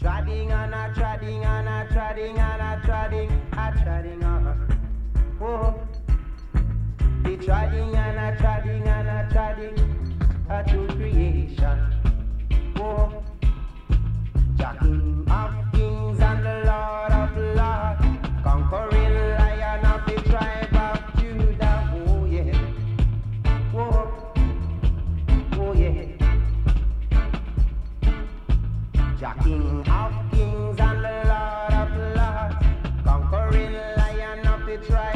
Treading and a treading and a treading and a treading on. Oh, the treading and a treading and a treading to creation. Oh, the King of Kings and the Lord of Lords, conquering Lion of the tribe of Judah. Oh yeah, oh, oh yeah. The King of Kings and the Lord of Lords, conquering Lion of the tribe